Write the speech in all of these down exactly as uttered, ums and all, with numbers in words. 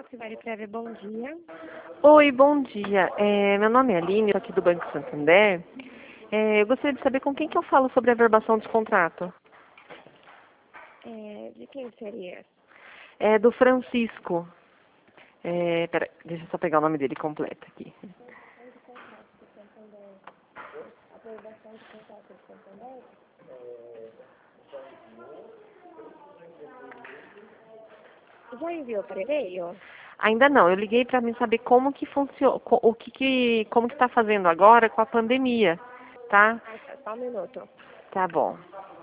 Capivari Prévia, bom dia. Oi, bom dia. É, meu nome é Aline, estou aqui do Banco Santander. É, eu gostaria de saber com quem que eu falo sobre a verbação de contrato. É, de quem seria? É do Francisco. É, pera, deixa eu só pegar o nome dele completo aqui. Aprovação de contrato de Santander? Já enviou para e-mail? Ainda não, eu liguei para me saber como que funciona, o que que, como que está fazendo agora com a pandemia, tá? Ah, tá, só um minuto. Tá bom.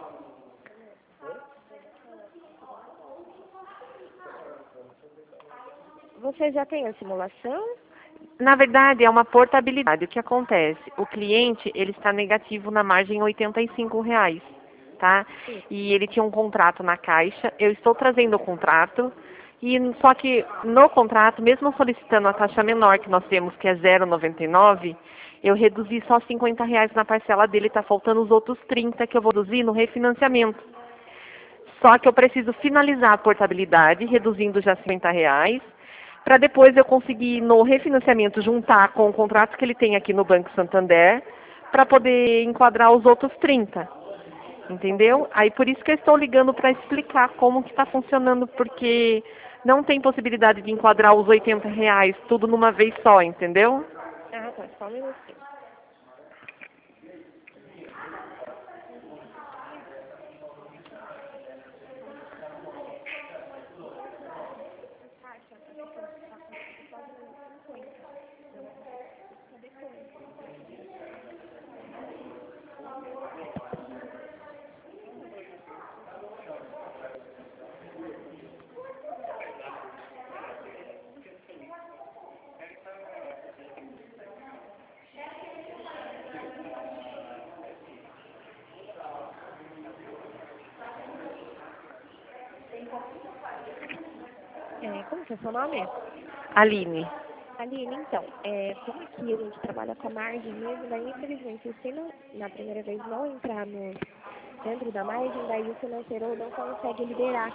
Você já tem a simulação? Na verdade, é uma portabilidade. O que acontece? O cliente, ele está negativo na margem oitenta e cinco reais, tá? Sim. E ele tinha um contrato na Caixa. Eu estou trazendo o contrato. E só que no contrato, mesmo solicitando a taxa menor que nós temos, que é zero vírgula noventa e nove, eu reduzi só cinquenta reais na parcela dele. Está faltando os outros trinta que eu vou reduzir no refinanciamento. Só que eu preciso finalizar a portabilidade, reduzindo já cinquenta reais, para depois eu conseguir no refinanciamento juntar com o contrato que ele tem aqui no Banco Santander, para poder enquadrar os outros trinta. Entendeu? Aí por isso que eu estou ligando para explicar como que está funcionando, porque não tem possibilidade de enquadrar os oitenta reais tudo numa vez só, entendeu? Ah, tá, só um minutinho. É, como que é o seu nome? Aline. Aline, então, é, como aqui a gente trabalha com a margem mesmo, daí infelizmente se não, na primeira vez não entrar no, dentro da margem, daí o financeiro não consegue liberar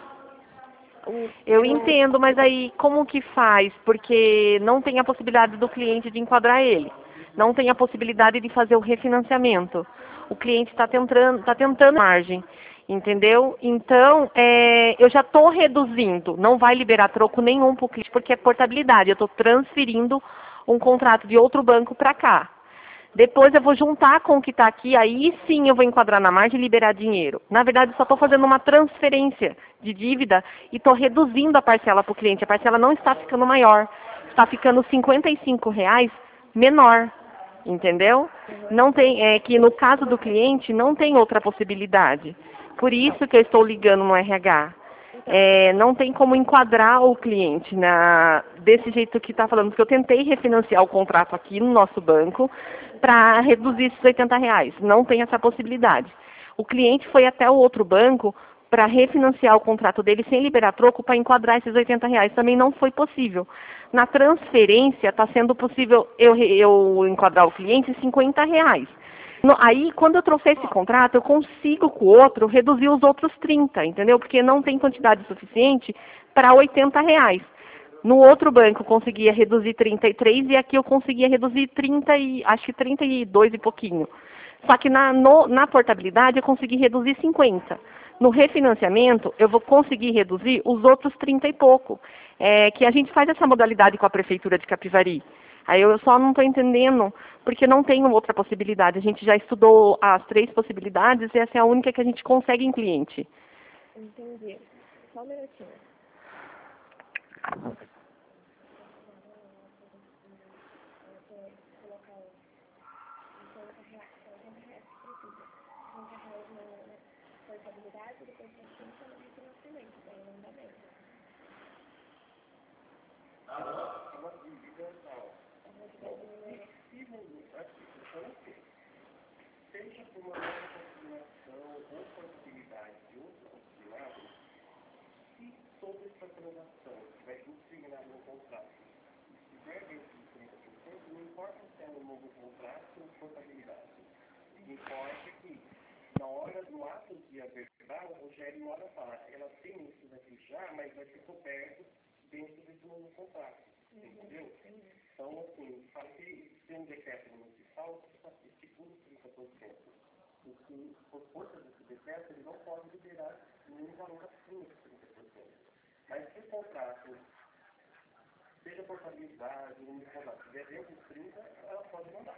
o Eu seu... entendo, mas aí como que faz? Porque não tem a possibilidade do cliente de enquadrar ele. Não tem a possibilidade de fazer o refinanciamento. O cliente está tentando, tá tentando margem, entendeu? Então, é, eu já estou reduzindo. Não vai liberar troco nenhum para o cliente, porque é portabilidade. Eu estou transferindo um contrato de outro banco para cá. Depois eu vou juntar com o que está aqui, aí sim eu vou enquadrar na margem e liberar dinheiro. Na verdade, eu só estou fazendo uma transferência de dívida e estou reduzindo a parcela para o cliente. A parcela não está ficando maior, está ficando cinquenta e cinco reais menor, entendeu? Não tem, é que no caso do cliente não tem outra possibilidade. Por isso que eu estou ligando no R H. É, não tem como enquadrar o cliente na, desse jeito que está falando, porque eu tentei refinanciar o contrato aqui no nosso banco para reduzir esses oitenta reais. Não tem essa possibilidade. O cliente foi até o outro banco para refinanciar o contrato dele sem liberar troco para enquadrar esses oitenta reais. Também não foi possível. Na transferência está sendo possível eu, eu enquadrar o cliente cinquenta reais. No, aí, quando eu trouxer esse contrato, eu consigo com o outro reduzir os outros trinta, entendeu? Porque não tem quantidade suficiente para oitenta reais. No outro banco eu conseguia reduzir trinta e três e aqui eu conseguia reduzir trinta e acho que trinta e dois e pouquinho. Só que na, no, na portabilidade eu consegui reduzir cinquenta. No refinanciamento eu vou conseguir reduzir os outros trinta e pouco. É, que a gente faz essa modalidade com a Prefeitura de Capivari. Aí eu só não estou entendendo, porque não tem outra possibilidade. A gente já estudou as três possibilidades e essa é a única que a gente consegue em cliente. Entendi. Só um minutinho. Seja por uma nova confirmação ou possibilidade de outro conciliado, se toda essa transação que vai consignar no contrato estiver dentro de trinta por cento, não importa se é um novo contrato ou portabilidade. Importa que, na hora do ato de abertar, o Rogério mora falar, ela tem isso daqui já, mas vai ser coberto dentro desse novo contrato. entendeu? Então, assim, fala que tem um decreto municipal que estipula trinta por cento. O que, por força desse decreto, ele não pode liberar nenhum valor acima de trinta por cento. Mas se o contrato, seja portabilidade, um contrato, tiver dentro de trinta, ela pode mandar.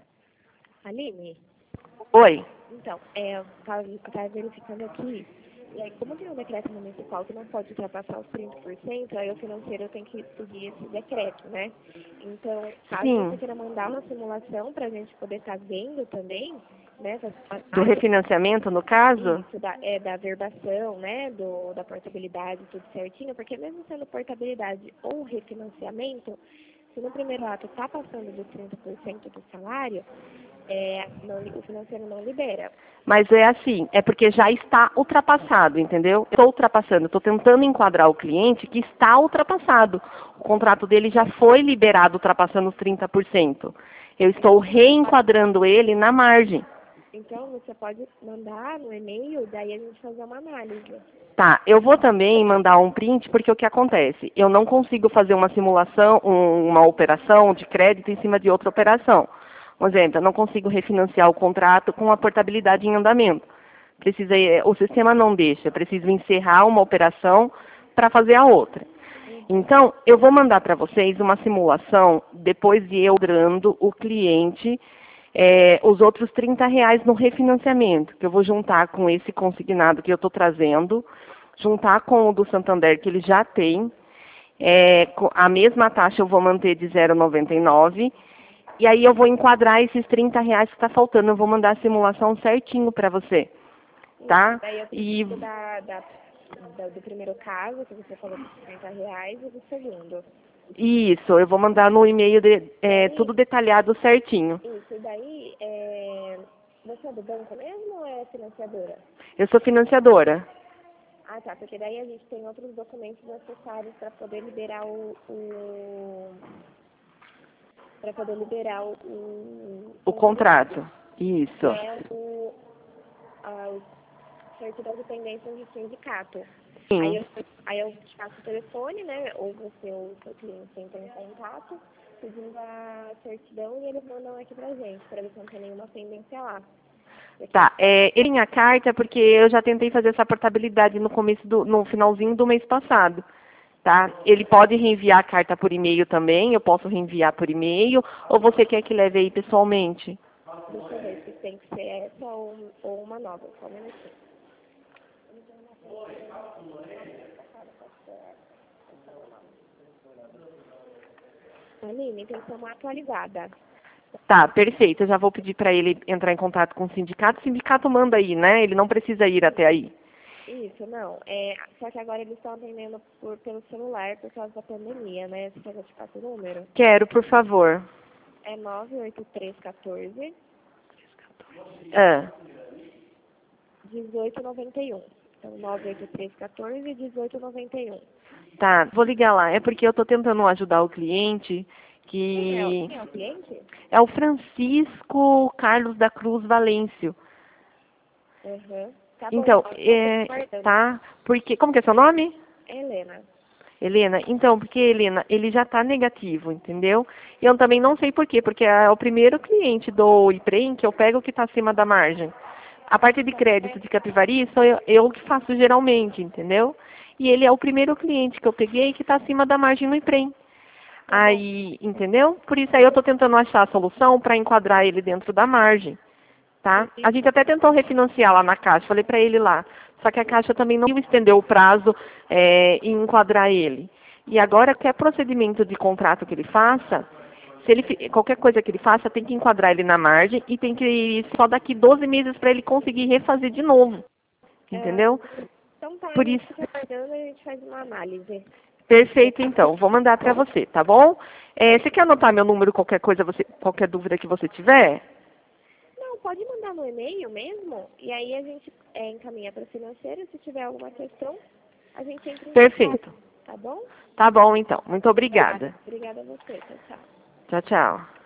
Aline? Oi. Então, é, estava verificando aqui, e aí, como tem um decreto municipal que não pode ultrapassar os trinta por cento, aí o financeiro tem que seguir esse decreto, né? Então, caso Sim. você queira mandar uma simulação para a gente poder estar vendo também, né? Do refinanciamento, no caso? Isso, da, é, da verbação, né? Do, da portabilidade, tudo certinho, porque mesmo sendo portabilidade ou refinanciamento, se no primeiro ato está passando dos trinta por cento do salário, é, não, o financeiro não libera. Mas é assim, é porque já está ultrapassado, entendeu? Eu estou ultrapassando, estou tentando enquadrar o cliente que está ultrapassado. O contrato dele já foi liberado ultrapassando os trinta por cento. Eu estou reenquadrando ele na margem. Então, você pode mandar no e-mail, daí a gente fazer uma análise. Tá, eu vou também mandar um print, porque o que acontece? Eu não consigo fazer uma simulação, um, uma operação de crédito em cima de outra operação. Por exemplo, eu não consigo refinanciar o contrato com a portabilidade em andamento. Precisa, o sistema não deixa, preciso encerrar uma operação para fazer a outra. Então, eu vou mandar para vocês uma simulação, depois de eu dando o cliente é, os outros trinta reais no refinanciamento, que eu vou juntar com esse consignado que eu estou trazendo, juntar com o do Santander, que ele já tem, é, a mesma taxa eu vou manter de zero vírgula noventa e nove, e aí eu vou enquadrar esses trinta reais que está faltando, eu vou mandar a simulação certinho para você, tá? Daí eu E preciso da, da, da, do primeiro caso, que você falou dos trinta reais, e do segundo. isso, eu vou mandar no e-mail de, é, tudo detalhado certinho. Isso, e daí, é, você é do banco mesmo ou é financiadora? Eu sou financiadora. Ah, tá, porque daí a gente tem outros documentos necessários para poder liberar o... o para poder liberar o... O, O contrato. Isso. É o... A, o certidão de pendência do sindicato. Sim. Aí eu, aí eu te passo o telefone, né? Ou você ou o seu cliente entra em contato, pedindo a certidão e eles mandam aqui pra gente, para ver se não tem nenhuma pendência lá. Porque Tá, é, ele tem a carta porque eu já tentei fazer essa portabilidade no começo do, no finalzinho do mês passado, tá? Ele pode reenviar a carta por e-mail também, eu posso reenviar por e-mail, ou você quer que leve aí pessoalmente? deixa eu ver se tem que ser essa ou, ou uma nova, só um minutinho. Aline, tem que ser uma atualizada. Tá, perfeito. Eu já vou pedir para ele entrar em contato com o sindicato. O sindicato manda aí, né? Ele não precisa ir até aí. Isso, não. É, só que agora eles estão atendendo por, pelo celular por causa da pandemia, né? Você quer que eu te passe o número? Quero, por favor. É nove oito três um quatro, Ah, dezoito noventa e um. Então, nove oito três um quatro, dezoito noventa e um. tá, vou ligar lá. É porque eu estou tentando ajudar o cliente Quem é, o- que... quem é o cliente? É o Francisco Carlos da Cruz Valêncio. Uhum. Tá bom, Então, então, é, eu tô aguardando. tá, porque... Como que é seu nome? Helena. Helena, então, porque, Helena, ele já está negativo, entendeu? E eu também não sei por quê, porque é o primeiro cliente do IPREM que eu pego que está acima da margem. A parte de crédito de Capivari sou eu, eu que faço geralmente, entendeu? E ele é o primeiro cliente que eu peguei que está acima da margem no IPREM. Aí, entendeu? Por isso aí eu estou tentando achar a solução para enquadrar ele dentro da margem, tá? A gente até tentou refinanciar lá na Caixa, falei para ele lá. Só que a Caixa também não estendeu o prazo é, em enquadrar ele. E agora, qualquer procedimento de contrato que ele faça, se ele, qualquer coisa que ele faça, tem que enquadrar ele na margem e tem que ir só daqui doze meses para ele conseguir refazer de novo. Entendeu? É, então tá, Por a gente isso, fica aguardando e a gente faz uma análise. perfeito então. Vou mandar para você, tá bom? É, você quer anotar meu número, qualquer coisa, você, qualquer dúvida que você tiver? Não, pode mandar no e-mail mesmo, e aí a gente é, encaminha para o financeiro. Se tiver alguma questão, a gente entra em Perfeito. contato, tá bom? Tá bom então. Muito obrigada. Obrigada a você, tchau, tchau. Tchau, tchau.